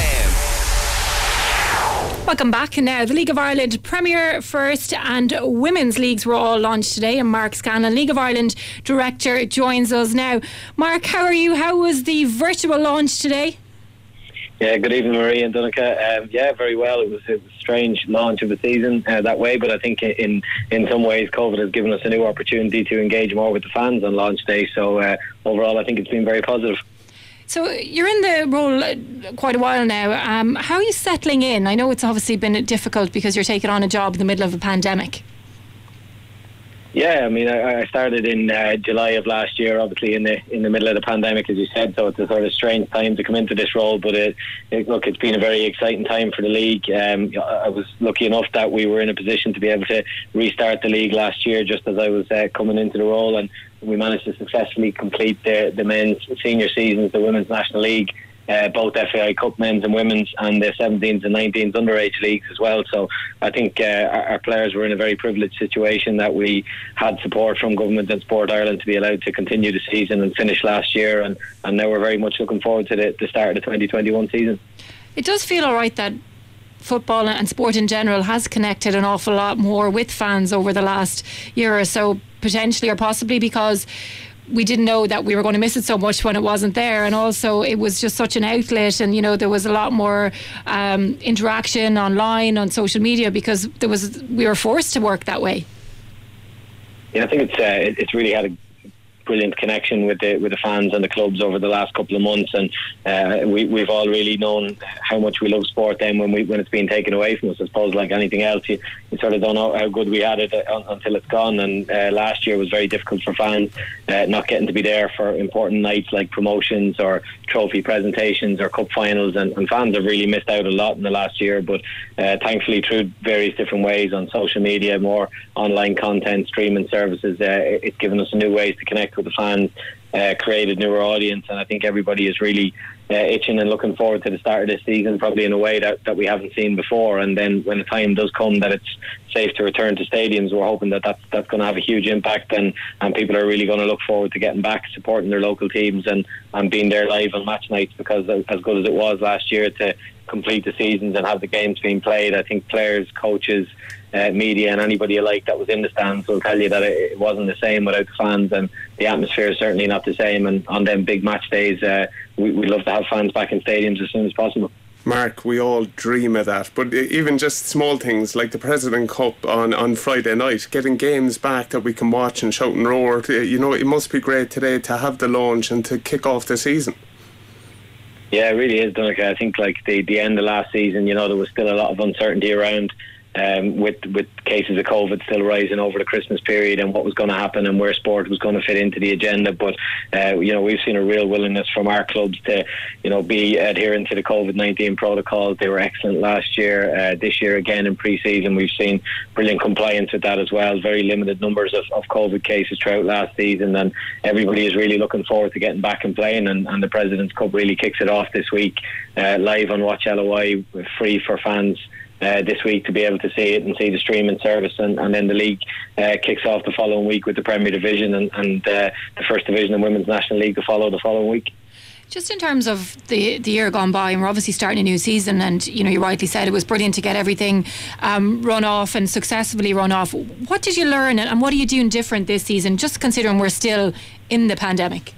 M. Welcome back. Now, the League of Ireland Premier, First and Women's Leagues were all launched today, and Mark Scanlon, League of Ireland Director, joins us now. Mark, how are you? How was the virtual launch today? Yeah, good evening, Marie and Donncha. Um, yeah, very well. It was, it was a strange launch of the season uh, that way, but I think in in some ways COVID has given us a new opportunity to engage more with the fans on launch day. So uh, overall, I think it's been very positive. So you're in the role quite a while now. Um, how are you settling in? I know it's obviously been difficult because you're taking on a job in the middle of a pandemic. Yeah, I mean, I, I started in uh, July of last year, obviously in the in the middle of the pandemic, as you said. So it's a sort of strange time to come into this role, but it, it, look, it's been a very exciting time for the league. Um, I was lucky enough that we were in a position to be able to restart the league last year, just as I was uh, coming into the role, and we managed to successfully complete the the men's senior seasons, the Women's National League. Uh, both F A I Cup men's and women's, and the seventeens and nineteens underage leagues as well. So I think uh, our, our players were in a very privileged situation that we had support from government and Sport Ireland to be allowed to continue the season and finish last year, and, and now we're very much looking forward to the, the start of the twenty twenty-one season. It does feel alright that football and sport in general has connected an awful lot more with fans over the last year or so, potentially or possibly because we didn't know that we were going to miss it so much when it wasn't there, and also it was just such an outlet, and you know there was a lot more um, interaction online on social media because there was we were forced to work that way. Yeah, I think it's uh, it's really had a brilliant connection with the with the fans and the clubs over the last couple of months, and uh, we, we've all really known how much we love sport then when we when it's been taken away from us. I suppose like anything else, you, you sort of don't know how good we had it uh, until it's gone, and uh, last year was very difficult for fans uh, not getting to be there for important nights like promotions or trophy presentations or cup finals, and, and fans have really missed out a lot in the last year, but uh, thankfully through various different ways on social media, more online content, streaming services, uh, it's given us new ways to connect with the fans, uh, created newer audience, and I think everybody is really uh, itching and looking forward to the start of this season, probably in a way that, that we haven't seen before. And then when the time does come that it's safe to return to stadiums, we're hoping that that's, that's going to have a huge impact, and, and people are really going to look forward to getting back, supporting their local teams and, and being there live on match nights, because as good as it was last year to complete the seasons and have the games being played, I think players, coaches, uh, media and anybody alike that was in the stands will tell you that it, it wasn't the same without the fans, and the atmosphere is certainly not the same. And on them big match days, uh, we, we love to have fans back in stadiums as soon as possible. Mark, we all dream of that, but even just small things like the President Cup on, on Friday night, getting games back that we can watch and shout and roar, you know, it must be great today to have the launch and to kick off the season. Yeah, it really is, Donica. I think like the, the end of last season, you know, there was still a lot of uncertainty around um, with with cases of COVID still rising over the Christmas period and what was going to happen and where sport was going to fit into the agenda. But, uh, you know, we've seen a real willingness from our clubs to, you know, be adhering to the COVID nineteen protocols. They were excellent last year. Uh, this year, again, in pre-season, we've seen brilliant compliance with that as well. Very limited numbers of, of COVID cases throughout last season, and everybody is really looking forward to getting back and playing, and, and the President's Cup really kicks it off this week, uh, live on Watch L O I, free for fans Uh, this week to be able to see it and see the streaming service, and, and then the league uh, kicks off the following week with the Premier Division and, and uh, the First Division and Women's National League to follow the following week. Just in terms of the the year gone by, and we're obviously starting a new season, and you know, you rightly said it was brilliant to get everything um, run off and successfully run off. What did you learn, and what are you doing different this season, just considering we're still in the pandemic?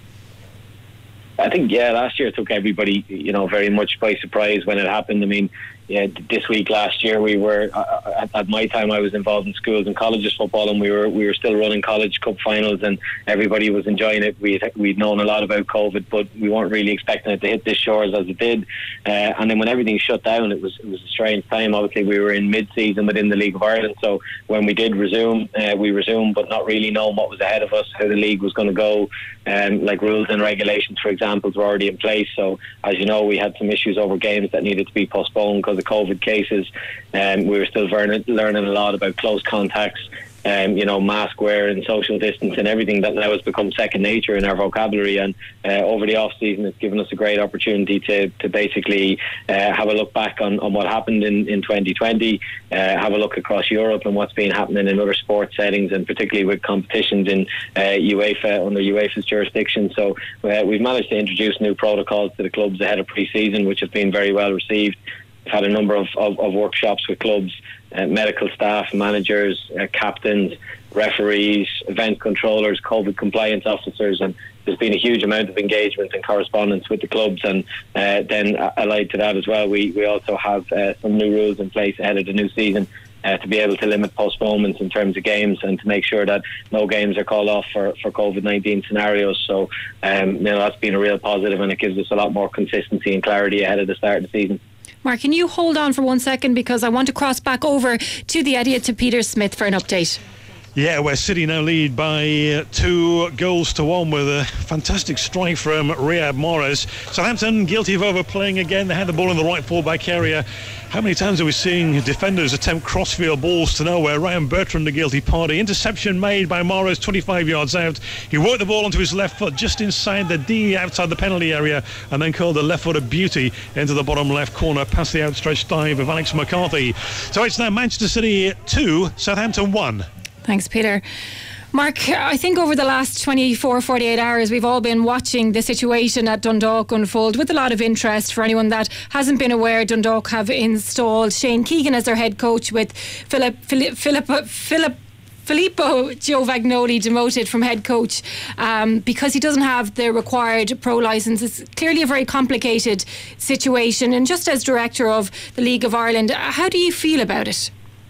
I think, yeah, last year took everybody, you know, very much by surprise when it happened. I mean, yeah, this week last year we were uh, at, at my time I was involved in schools and colleges football, and we were we were still running college cup finals, and everybody was enjoying it. We we'd known a lot about COVID, but we weren't really expecting it to hit this shores as it did. Uh, and then when everything shut down, it was it was a strange time. Obviously, we were in mid-season within the League of Ireland, so when we did resume, uh, we resumed, but not really knowing what was ahead of us, how the league was going to go. Um, like rules and regulations, for example, were already in place. So, as you know, we had some issues over games that needed to be postponed because of COVID cases. Um, we were still learning, learning a lot about close contacts, um, you know, mask wear and social distance and everything that now has become second nature in our vocabulary. And uh, over the off season, it's given us a great opportunity to to basically uh, have a look back on, on what happened in, in twenty twenty, uh, have a look across Europe and what's been happening in other sports settings, and particularly with competitions in uh, UEFA, under UEFA's jurisdiction. So uh, we've managed to introduce new protocols to the clubs ahead of pre-season, which have been very well received. We've had a number of, of, of workshops with clubs, uh, medical staff, managers, uh, captains, referees, event controllers, COVID compliance officers, and there's been a huge amount of engagement and correspondence with the clubs. And uh, then uh, allied to that as well, we, we also have uh, some new rules in place ahead of the new season uh, to be able to limit postponements in terms of games, and to make sure that no games are called off for, for COVID nineteen scenarios. So um, you know, that's been a real positive, and it gives us a lot more consistency and clarity ahead of the start of the season. Mark, can you hold on for one second, because I want to cross back over to the Etihad to Peter Smith for an update. Yeah, where City now lead by uh, two goals to one with a fantastic strike from Riyad Mahrez. Southampton guilty of overplaying again. They had the ball in the right full-back area. How many times are we seeing defenders attempt crossfield balls to nowhere? Ryan Bertrand, the guilty party. Interception made by Mahrez, twenty-five yards out. He worked the ball onto his left foot just inside the D, outside the penalty area, and then curled the left-footed beauty into the bottom left corner past the outstretched dive of Alex McCarthy. So it's now Manchester City two, Southampton one. Thanks, Peter. Mark, I think over the last twenty-four, forty-eight hours, we've all been watching the situation at Dundalk unfold with a lot of interest. For anyone that hasn't been aware, Dundalk have installed Shane Keegan as their head coach, with Philip, Philip, Philip, Philip Filippo Giovagnoli demoted from head coach um, because he doesn't have the required pro licence. It's clearly a very complicated situation. And just as director of the League of Ireland, how do you feel about it?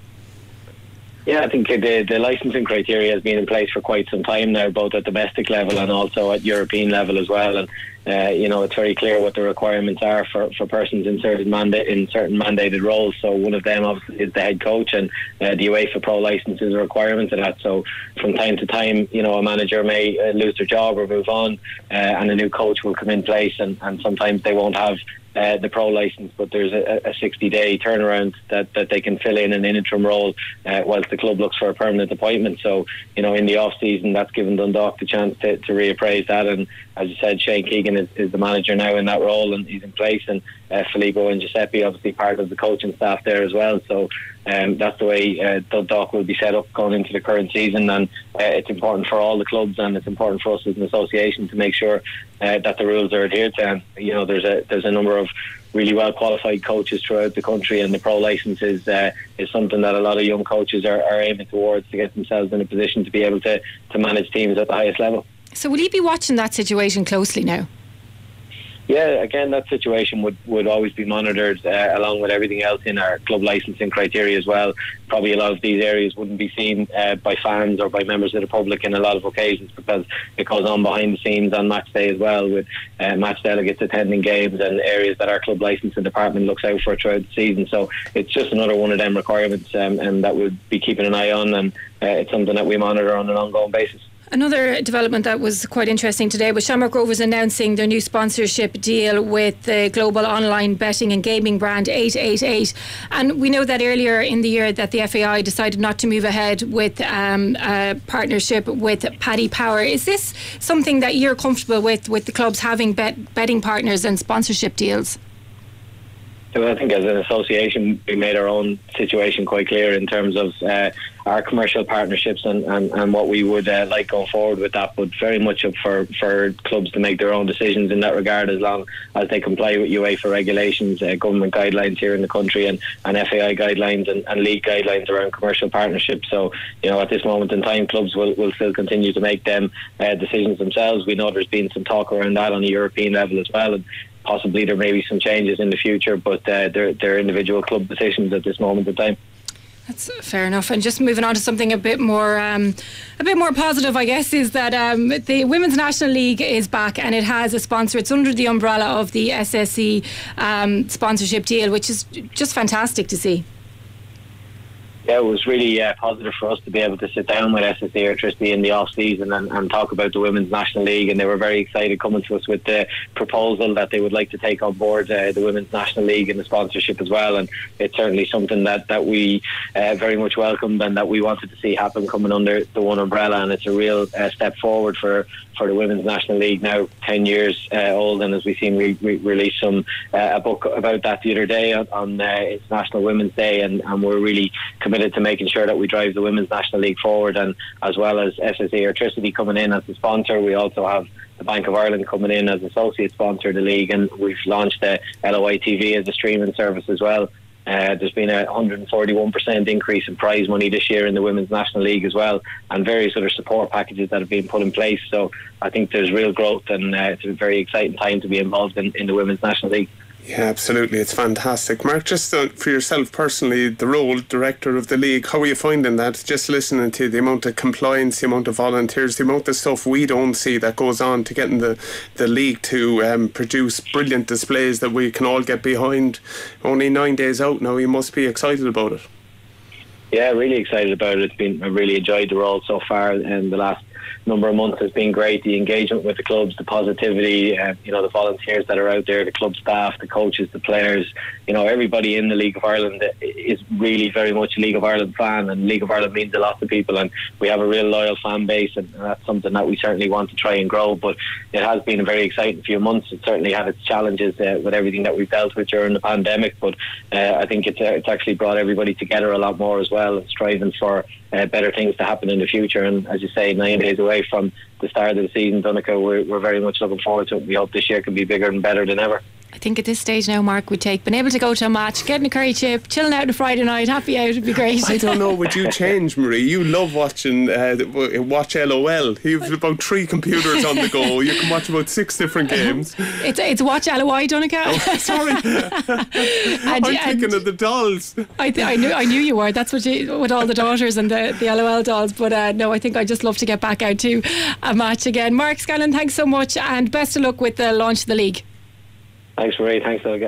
Yeah, I think the, the licensing criteria has been in place for quite some time now, both at domestic level and also at European level as well. And uh, you know, it's very clear what the requirements are for, for persons in certain mandate in certain mandated roles. So one of them obviously is the head coach, and uh, the UEFA Pro license is a requirement of that. So from time to time, you know, a manager may uh, lose their job or move on, uh, and a new coach will come in place, and, and sometimes they won't have uh, the pro licence, but there's a sixty day turnaround that, that they can fill in an interim role uh, whilst the club looks for a permanent appointment. So, you know, in the off season, that's given Dundalk the chance to, to reappraise that. And as you said, Shane Keegan is, is the manager now in that role, and he's in place. And uh, Filippo and Giuseppe, obviously part of the coaching staff there as well. So um, that's the way uh, Dundalk will be set up going into the current season. And uh, it's important for all the clubs, and it's important for us as an association to make sure uh, that the rules are adhered to. And, you know, there's a there's a number of really well qualified coaches throughout the country, and the pro licence is, uh, is something that a lot of young coaches are, are aiming towards to get themselves in a position to be able to, to manage teams at the highest level. So will you be watching that situation closely now? Yeah, again, that situation would, would always be monitored uh, along with everything else in our club licensing criteria as well. Probably a lot of these areas wouldn't be seen uh, by fans or by members of the public in a lot of occasions, because it goes on behind the scenes on match day as well, with uh, match delegates attending games and areas that our club licensing department looks out for throughout the season. So it's just another one of them requirements, um, and that we'll be keeping an eye on, and uh, it's something that we monitor on an ongoing basis. Another development that was quite interesting today was Shamrock Rovers announcing their new sponsorship deal with the global online betting and gaming brand eight eight eight. And we know that earlier in the year that the F A I decided not to move ahead with um, a partnership with Paddy Power. Is this something that you're comfortable with, with the clubs having bet- betting partners and sponsorship deals? So I think as an association we made our own situation quite clear in terms of uh, our commercial partnerships and, and, and what we would uh, like going forward with that, but very much up for, for clubs to make their own decisions in that regard, as long as they comply with UEFA regulations, uh, government guidelines here in the country, and, and F A I guidelines and, and league guidelines around commercial partnerships. So, you know, at this moment in time, clubs will, will still continue to make them uh, decisions themselves. We know there's been some talk around that on a European level as well, and possibly there may be some changes in the future, but uh, they're, they're individual club decisions at this moment in time. That's fair enough. And just moving on to something a bit more um, a bit more positive, I guess, is that um, the Women's National League is back, and it has a sponsor. It's under the umbrella of the S S E um, sponsorship deal, which is just fantastic to see. Yeah, it was really uh, positive for us to be able to sit down with S S E Electricity in the off season and, and talk about the Women's National League, and they were very excited coming to us with the proposal that they would like to take on board uh, the Women's National League and the sponsorship as well. And it's certainly something that, that we uh, very much welcomed and that we wanted to see happen coming under the one umbrella, and it's a real uh, step forward for for the Women's National League, now ten years uh, old, and as we've seen, we, we released some uh, a book about that the other day on, on uh, International Women's Day, and, and we're really committed to making sure that we drive the Women's National League forward. And as well as S S E Electricity coming in as the sponsor, we also have the Bank of Ireland coming in as associate sponsor of the league, and we've launched the L O I T V as a streaming service as well. Uh, there's been a one hundred forty-one percent increase in prize money this year in the Women's National League as well, and various other support packages that have been put in place. So I think there's real growth, and uh, it's a very exciting time to be involved in, in the Women's National League. Yeah, absolutely. It's fantastic. Mark, just uh, for yourself personally, the role, director of the league, how are you finding that? Just listening to the amount of compliance, the amount of volunteers, the amount of stuff we don't see that goes on to getting the, the league to um, produce brilliant displays that we can all get behind. Only nine days out now, you must be excited about it. Yeah, really excited about it. It's been, I really enjoyed the role so far, and the last number of months has been great. The engagement with the clubs, the positivity, uh, you know, the volunteers that are out there, the club staff, the coaches, the players, you know, everybody in the League of Ireland is really very much a League of Ireland fan, and League of Ireland means a lot to people, and we have a real loyal fan base, and that's something that we certainly want to try and grow. But it has been a very exciting few months. It certainly had its challenges uh, with everything that we've dealt with during the pandemic, but uh, I think it's, uh, it's actually brought everybody together a lot more as well, and striving for Uh, better things to happen in the future. And as you say, nine days away from the start of the season, Donica, we're, we're very much looking forward to it. We hope this year can be bigger and better than ever. I think at this stage now, Mark, would take being able to go to a match, getting a curry chip, chilling out on a Friday night, happy out would be great. I don't know, would you change, Marie? You love watching uh, watch L O L. You've about three computers on the go. You can watch about six different games. It's it's watch L O I, Donica. Oh, sorry. I'm and, thinking and of the dolls. I, th- I knew I knew you were. That's what you, with all the daughters and the, the L O L dolls. But uh, no, I think I'd just love to get back out to a match again. Mark Scanlon, thanks so much, and best of luck with the launch of the league. Thanks, Marie. Thanks, Elga.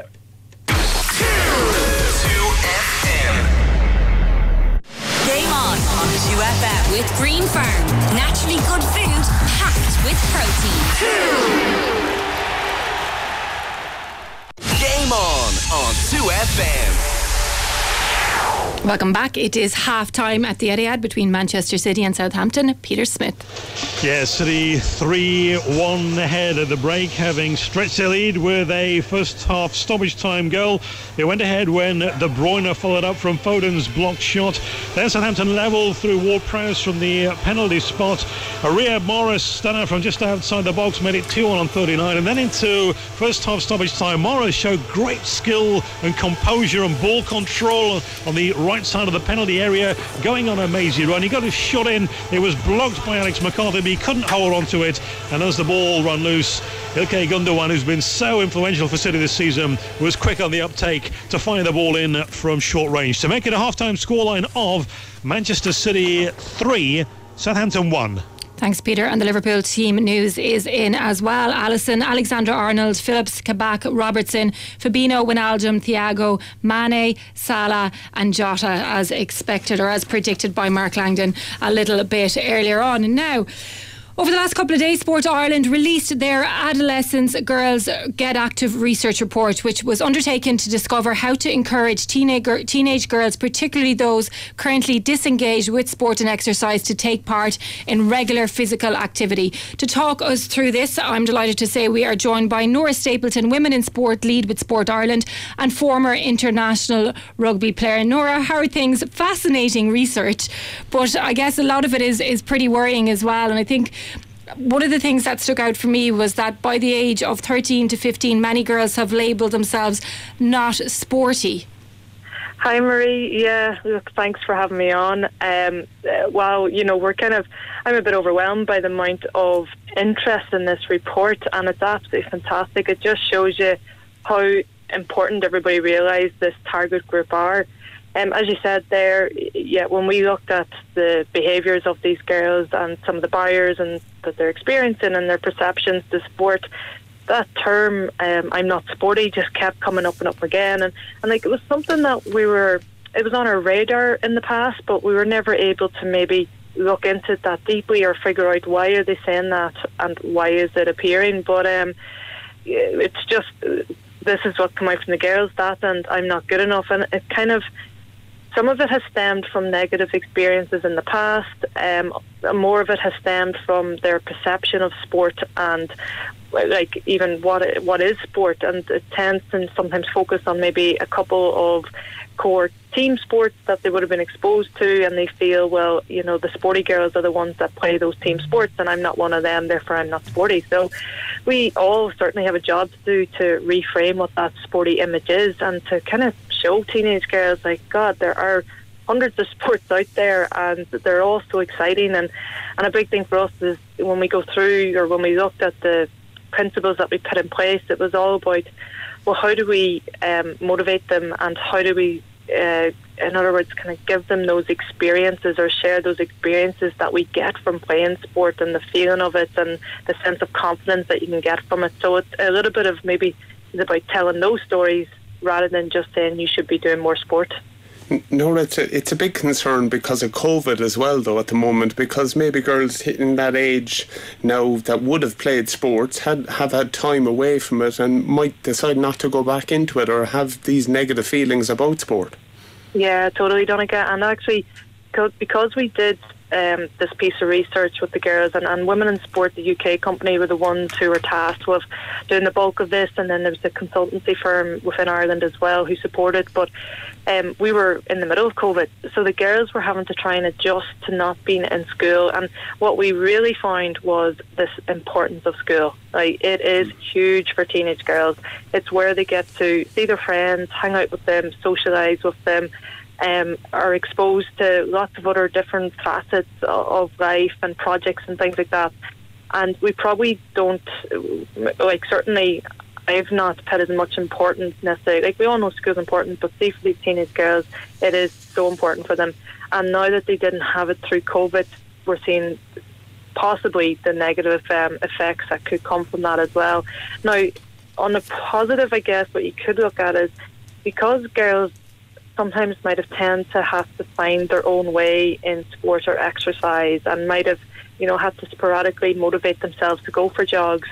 Game on on two F M with Green Farm. Naturally good food packed with protein. Game two F M. Welcome back. It is half time at the Etihad between Manchester City and Southampton. Peter Smith. Yeah, City three one ahead at the break, having stretched their lead with a first half stoppage time goal. It went ahead when De Bruyne followed up from Foden's blocked shot. Then Southampton level through Ward-Prowse from the penalty spot. Riyad Morris stunner from just outside the box made it two one on thirty-nine, and then into first half stoppage time. Morris showed great skill and composure and ball control on the right side of the penalty area, going on a mazy run. He got his shot in. It was blocked by Alex McCarthy, but he couldn't hold on to it. And as the ball ran loose, Ilkay Gundogan, who's been so influential for City this season, was quick on the uptake to fire the ball in from short range to make it a half-time scoreline of Manchester City three, Southampton one. Thanks, Peter. And the Liverpool team news is in as well. Alisson, Alexander-Arnold, Phillips, Kabak, Robertson, Fabinho, Wijnaldum, Thiago, Mane, Salah and Jota, as expected or as predicted by Mark Langdon a little bit earlier on. And now, over the last couple of days, Sport Ireland released their Adolescents Girls Get Active research report, which was undertaken to discover how to encourage teenage, teenage girls, particularly those currently disengaged with sport and exercise, to take part in regular physical activity. To talk us through this, I'm delighted to say we are joined by Nora Stapleton, Women in Sport lead with Sport Ireland and former international rugby player. Nora, how are things? Fascinating research, but I guess a lot of it is, is pretty worrying as well. And I think one of the things that stuck out for me was that by the age of thirteen to fifteen, many girls have labelled themselves not sporty. Hi Marie, yeah, look, thanks for having me on. Um, uh, wow, you know, we're kind of, I'm a bit overwhelmed by the amount of interest in this report, and it's absolutely fantastic. It just shows you how important everybody realised this target group are. Um, as you said there, yeah, when we looked at the behaviours of these girls and some of the barriers and that they're experiencing and their perceptions to sport, that term, um, I'm not sporty, just kept coming up and up again. And, and like, it was something that we were, it was on our radar in the past, but we were never able to maybe look into it that deeply or figure out why are they saying that and why is it appearing. But um, it's just, this is what come out from the girls, that and I'm not good enough. And it kind of, some of it has stemmed from negative experiences in the past. Um, more of it has stemmed from their perception of sport and, like, even what what is sport. And it tends to sometimes focus on maybe a couple of core team sports that they would have been exposed to, and they feel, well, you know, the sporty girls are the ones that play those team sports, and I'm not one of them, therefore I'm not sporty. So we all certainly have a job to do to reframe what that sporty image is and to kind of show teenage girls, like, God, there are hundreds of sports out there and they're all so exciting. And, and a big thing for us is when we go through, or when we looked at the principles that we put in place, it was all about, well, how do we um, motivate them, and how do we, uh, in other words, kind of give them those experiences or share those experiences that we get from playing sport and the feeling of it and the sense of confidence that you can get from it. So it's a little bit of maybe it's about telling those stories rather than just saying you should be doing more sport. No, it's a, it's a big concern because of COVID as well, though, at the moment, because maybe girls hitting that age now that would have played sports had have had time away from it and might decide not to go back into it or have these negative feelings about sport. Yeah, totally, Donica. And actually, because we did um, this piece of research with the girls, and, and Women in Sport, the U K company, were the ones who were tasked with doing the bulk of this, and then there was a consultancy firm within Ireland as well who supported. But um, we were in the middle of COVID, so the girls were having to try and adjust to not being in school. And what we really found was this importance of school. Like, it is huge for teenage girls. It's where they get to see their friends, hang out with them, socialise with them, Um, are exposed to lots of other different facets of life and projects and things like that. And we probably don't, like, certainly I've not put as much importance necessarily. Like, we all know school's important, but see, for these teenage girls, it is so important for them. And now that they didn't have it through COVID, we're seeing possibly the negative um, effects that could come from that as well. Now, on the positive, I guess, what you could look at is, because girls sometimes might have tend to have to find their own way in sport or exercise, and might have, you know, had to sporadically motivate themselves to go for jogs.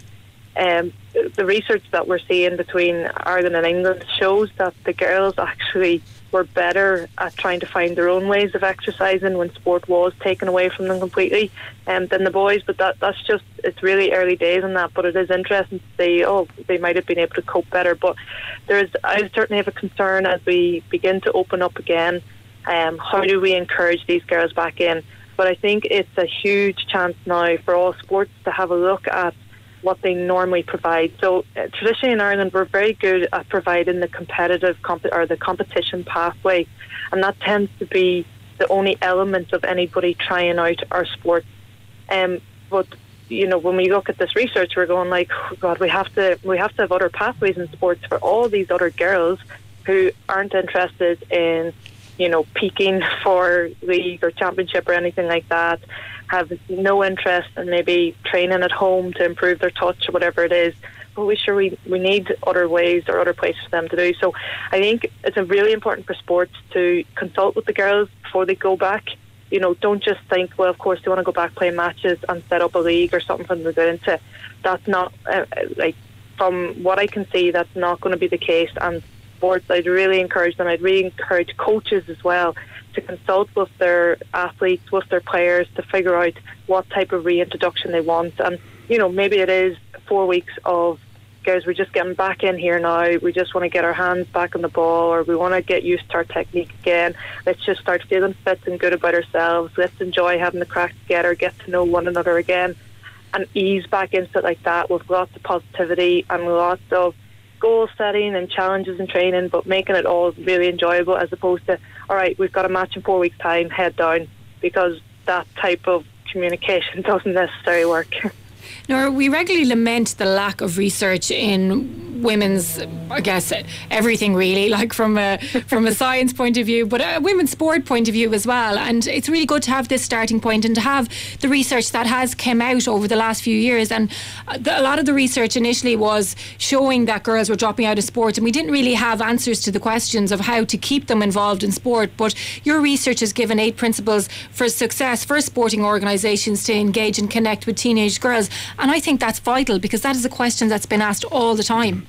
um, the research that we're seeing between Ireland and England shows that the girls actually were better at trying to find their own ways of exercising when sport was taken away from them completely um, than the boys. But that that's just, it's really early days on that, but it is interesting to see, oh, they might have been able to cope better. But there's, I certainly have a concern as we begin to open up again. Um, how do we encourage these girls back in? But I think it's a huge chance now for all sports to have a look at what they normally provide. So uh, traditionally in Ireland, we're very good at providing the competitive comp- or the competition pathway, and that tends to be the only element of anybody trying out our sport. Um, but you know, when we look at this research, we're going like, oh God, we have to we have to have other pathways in sports for all these other girls who aren't interested in, you know, peaking for league or championship or anything like that, have no interest in maybe training at home to improve their touch or whatever it is. But we sure we, we need other ways or other places for them to do. So I think it's a really important for sports to consult with the girls before they go back. You know, don't just think, well, of course they want to go back playing matches and set up a league or something for them to go into. That's not, uh, like, from what I can see, that's not going to be the case. And sports, I'd really encourage them, I'd really encourage coaches as well to consult with their athletes, with their players, to figure out what type of reintroduction they want. And, you know, maybe it is four weeks of, guys, we're just getting back in here now, we just want to get our hands back on the ball, or we want to get used to our technique again. Let's just start feeling fit and good about ourselves. Let's enjoy having the crack together, get to know one another again, and ease back into it like that with lots of positivity and lots of goal setting and challenges and training, but making it all really enjoyable, as opposed to, all right, we've got a match in four weeks' time, head down, because that type of communication doesn't necessarily work. Nora, we regularly lament the lack of research in women's, I guess, everything really, like from a from a science point of view, but a women's sport point of view as well. And it's really good to have this starting point and to have the research that has come out over the last few years. And the, a lot of the research initially was showing that girls were dropping out of sport, and we didn't really have answers to the questions of how to keep them involved in sport. But your research has given eight principles for success for sporting organisations to engage and connect with teenage girls. And I think that's vital, because that is a question that's been asked all the time.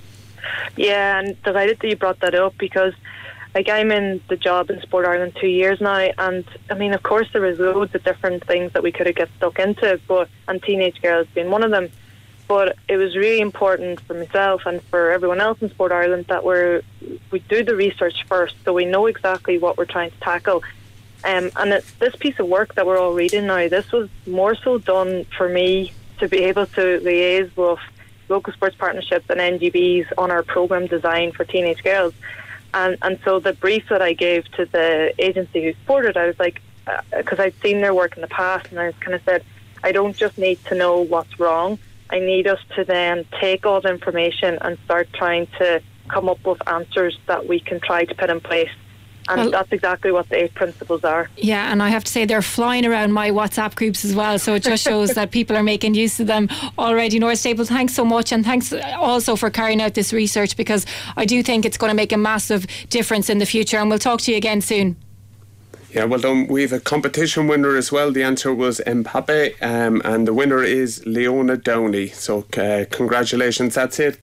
Yeah, and delighted that you brought that up, because like I'm in the job in Sport Ireland two years now, and I mean, of course there was loads of different things that we could have got stuck into, but and teenage girls being one of them. But it was really important for myself and for everyone else in Sport Ireland that we're we do the research first, so we know exactly what we're trying to tackle. Um, and it, this piece of work that we're all reading now, this was more so done for me to be able to liaise with local sports partnerships and N G Bs on our programme design for teenage girls. And and so the brief that I gave to the agency who supported, I was like, because uh, I'd seen their work in the past, and I kind of said, I don't just need to know what's wrong, I need us to then take all the information and start trying to come up with answers that we can try to put in place. And well, that's exactly what the eight principles are. Yeah, and I have to say they're flying around my WhatsApp groups as well, so it just shows that people are making use of them already. Nora Staples, thanks so much, and thanks also for carrying out this research, because I do think it's going to make a massive difference in the future, and we'll talk to you again soon. Yeah, well done. We have a competition winner as well. The answer was Mbappe, um, and the winner is Leona Downey. So uh, congratulations, that's it.